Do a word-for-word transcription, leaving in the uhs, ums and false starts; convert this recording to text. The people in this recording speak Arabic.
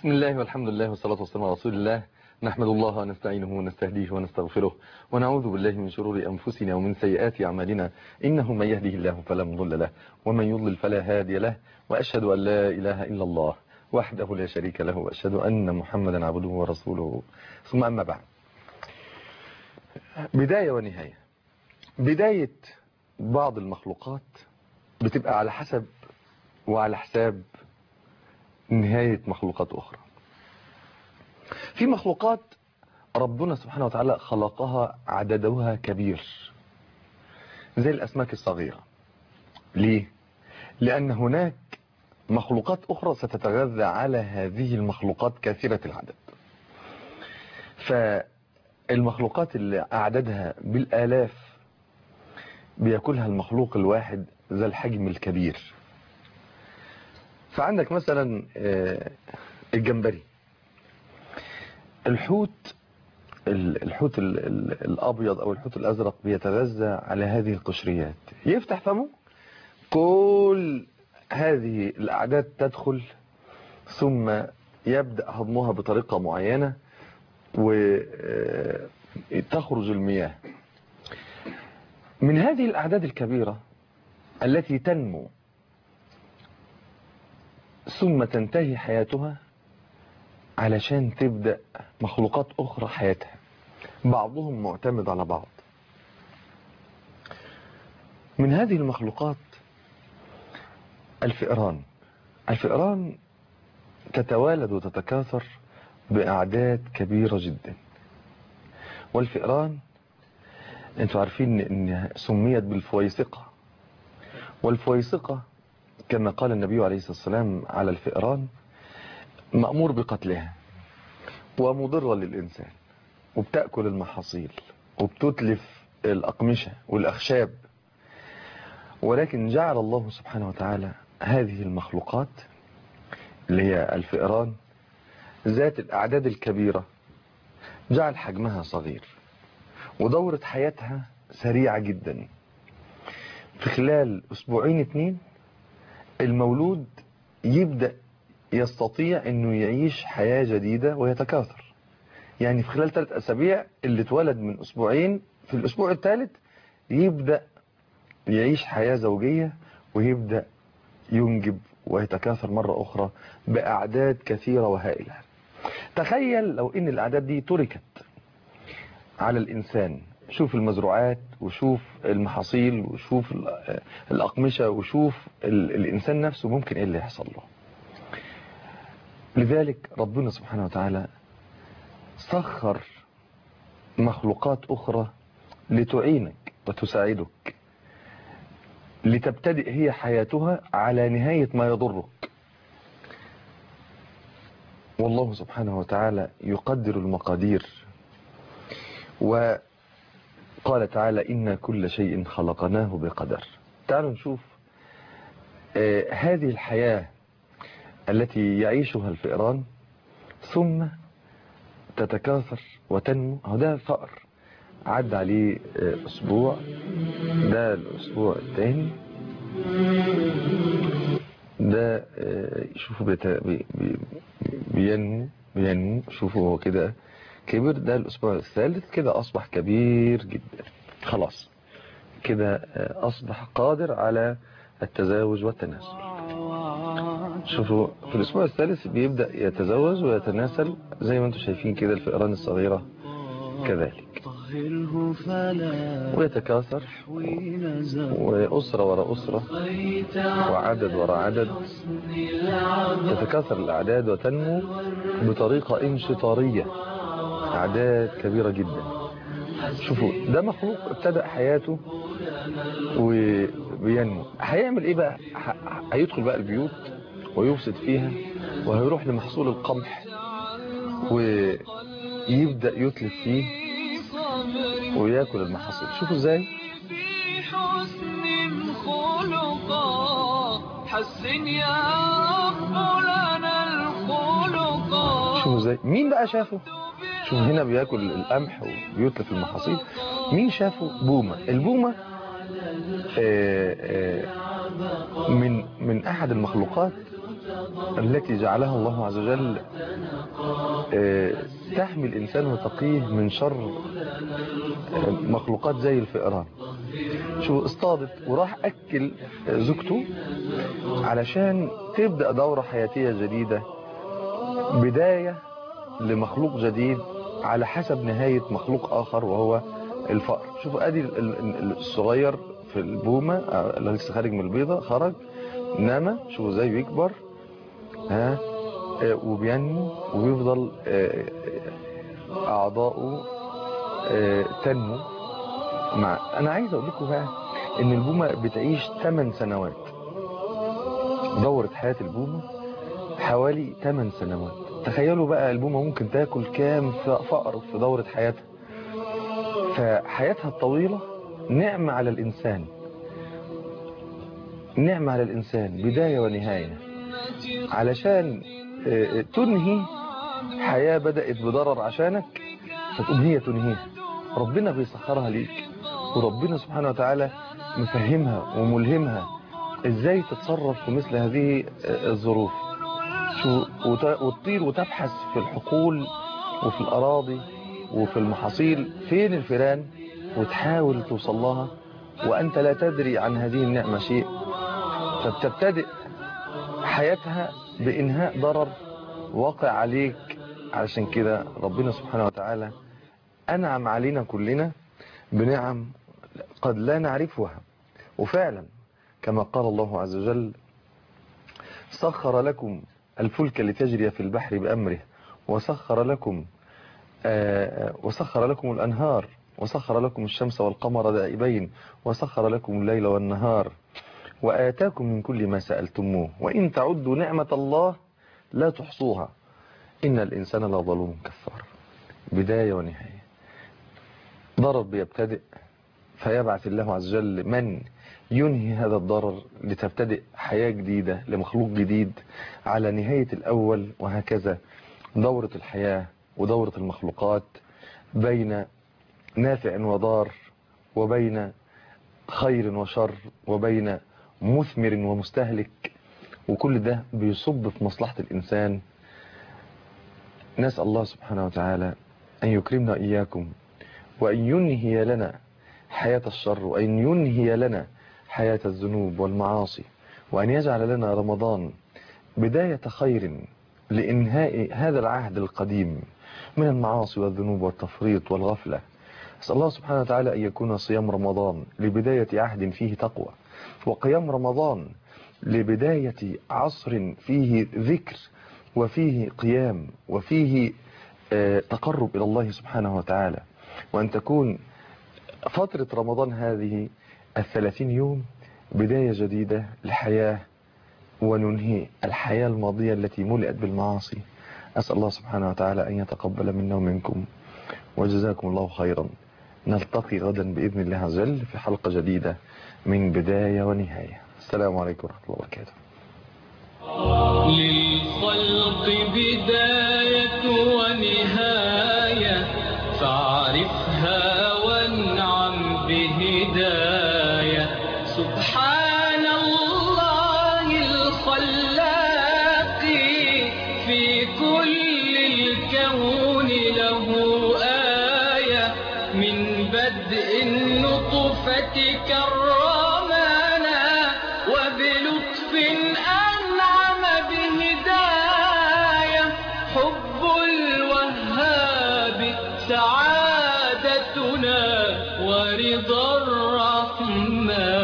بسم الله والحمد لله والصلاة والسلام على رسول الله. نحمد الله ونستعينه ونستهديه ونستغفره ونعوذ بالله من شرور أنفسنا ومن سيئات أعمالنا، إنه من يهده الله فلا مضل له ومن يضلل فلا هادي له، وأشهد أن لا إله إلا الله وحده لا شريك له، وأشهد أن محمدا عبده ورسوله. ثم أما بعد، بداية ونهاية. بداية بعض المخلوقات بتبقى على حسب وعلى حساب نهاية مخلوقات أخرى. في مخلوقات ربنا سبحانه وتعالى خلقها عددها كبير زي الأسماك الصغيرة. ليه؟ لأن هناك مخلوقات أخرى ستتغذى على هذه المخلوقات كثيرة العدد. فالمخلوقات اللي أعدادها بالآلاف بيأكلها المخلوق الواحد ذا الحجم الكبير. فعندك مثلا الجمبري، الحوت الحوت الأبيض أو الحوت الأزرق بيتغذى على هذه القشريات. يفتح فمه، كل هذه الأعداد تدخل، ثم يبدأ هضمها بطريقة معينة وتخرج المياه. من هذه الأعداد الكبيرة التي تنمو ثم تنتهي حياتها علشان تبدأ مخلوقات أخرى حياتها، بعضهم معتمد على بعض. من هذه المخلوقات الفئران. الفئران تتوالد وتتكاثر بأعداد كبيرة جدا. والفئران انتوا عارفين ان سميت بالفويسقة، والفويسقة كما قال النبي عليه الصلاة والسلام على الفئران مأمور بقتلها ومضرة للإنسان، وبتأكل المحاصيل وبتتلف الأقمشة والأخشاب. ولكن جعل الله سبحانه وتعالى هذه المخلوقات اللي هي الفئران ذات الأعداد الكبيرة جعل حجمها صغير، ودورة حياتها سريعة جدا. في خلال أسبوعين اتنين المولود يبدأ يستطيع انه يعيش حياة جديدة ويتكاثر. يعني في خلال ثلاث اسابيع اللي اتولد من اسبوعين، في الاسبوع الثالث يبدأ يعيش حياة زوجية ويبدأ ينجب ويتكاثر مرة اخرى باعداد كثيرة وهائلة. تخيل لو ان الاعداد دي تركت على الانسان. شوف المزروعات وشوف المحاصيل وشوف الاقمشة وشوف الانسان نفسه ممكن ايه اللي يحصل له. لذلك ربنا سبحانه وتعالى سخر مخلوقات أخرى لتعينك وتساعدك، لتبتدئ هي حياتها على نهاية ما يضرك. والله سبحانه وتعالى يقدر المقادير، وقال تعالى إن كل شيء خلقناه بقدر. تعالوا نشوف آه هذه الحياة التي يعيشها الفئران ثم تتكاثر وتنمو. هو ده فأر عدى عليه أسبوع، ده الأسبوع الثاني، ده شوفوا بي بي بينمو بينمو شوفوا هو كده كبر. ده الأسبوع الثالث، كده أصبح كبير جدا، خلاص كده أصبح قادر على التزاوج والتناسل. شوفوا في الأسبوع الثالث بيبدأ يتزوج ويتناسل زي ما انتم شايفين كده. الفئران الصغيرة كذلك، ويتكاثر وأسرة وراء أسرة وعدد وراء عدد، تتكاثر الأعداد وتنمو بطريقة انشطارية، أعداد كبيرة جدا. شوفوا ده مخلوق ابتدأ حياته وبينمو. هيعمل ايه بقى؟ هيدخل بقى البيوت ويفسد فيها، وهيروح لمحصول القمح ويبدأ يتلف فيه ويأكل المحاصيل. شوفوا ازاي شوفوا ازاي مين بقى شافه. شوفوا هنا بيأكل القمح وبيتلف المحاصيل. مين شافه؟ بومة. البومة آآ آآ من من احد المخلوقات التي جعلها الله عز وجل تحمي الإنسان وتقيه من شر مخلوقات زي الفئران. شو اصطادت وراح أكل زوجته علشان تبدأ دورة حياتية جديدة، بداية لمخلوق جديد على حسب نهاية مخلوق آخر وهو الفأر. شوفوا ادي الصغير في البومة اللي لسه خارج من البيضة، خرج نما، شوفوا ازاي بيكبر ها وبينمو وبيفضل اعضاؤه تنمو. مع انا عايز اقول لكم بقى ان البومة بتعيش ثمان سنوات، دورة حياة البومة حوالي ثمان سنوات. تخيلوا بقى البومة ممكن تاكل كام فأر في دورة حياتها. فحياتها الطويلة نعمة على الإنسان، نعمة على الإنسان بداية ونهاية، علشان تنهي حياة بدأت بضرر عشانك فتقوم هي تنهيها. ربنا بيسخرها ليك، وربنا سبحانه وتعالى مفهمها وملهمها ازاي تتصرف في مثل هذه الظروف. شو وتطير وتبحث في الحقول وفي الأراضي وفي المحاصيل فين الفيران، وتحاول توصل لها وأنت لا تدري عن هذه النعمة شيء. فبتبتدئ حياتها بإنهاء ضرر واقع عليك. علشان كده ربنا سبحانه وتعالى أنعم علينا كلنا بنعم قد لا نعرفها. وفعلا كما قال الله عز وجل: سخر لكم الفلك لتجري في البحر بأمره، وسخر لكم آه وسخر لكم الأنهار، وسخر لكم الشمس والقمر دائبين، وسخر لكم الليل والنهار، وآتاكم من كل ما سألتموه، وإن تعدوا نعمة الله لا تحصوها، إن الإنسان لظلوم كفار. بداية ونهاية. ضرر بيبتدئ فيبعث الله عز وجل من ينهي هذا الضرر لتبتدئ حياة جديدة لمخلوق جديد على نهاية الأول، وهكذا دورة الحياة ودورة المخلوقات بين نافع وضار، وبين خير وشر، وبين مثمر ومستهلك، وكل ده بيصب في مصلحة الإنسان. نسأل الله سبحانه وتعالى أن يكرمنا إياكم، وأن ينهي لنا حياة الشر، وأن ينهي لنا حياة الذنوب والمعاصي، وأن يجعل لنا رمضان بداية خير لإنهاء هذا العهد القديم من المعاصي والذنوب والتفريط والغفلة. أسأل الله سبحانه وتعالى أن يكون صيام رمضان لبداية عهد فيه تقوى، وقيام رمضان لبداية عصر فيه ذكر وفيه قيام وفيه تقرب إلى الله سبحانه وتعالى، وأن تكون فترة رمضان هذه الثلاثين يوم بداية جديدة لحياة، وننهي الحياة الماضية التي ملئت بالمعاصي. أسأل الله سبحانه وتعالى أن يتقبل منا ومنكم، وجزاكم الله خيرا. نلتقي غدا بإذن الله عز وجل في حلقة جديدة من بداية ونهاية. السلام عليكم ورحمة الله وبركاته. للخلق بداية ونهاية، فاعرفها وانعم بهداية. سبحان الله الخلاق، في كل الكون له آية. من بدء النطفة كرمنا، وبلطف أنعم بهداية. حب الوهاب سعادتنا، ورضا الرحمن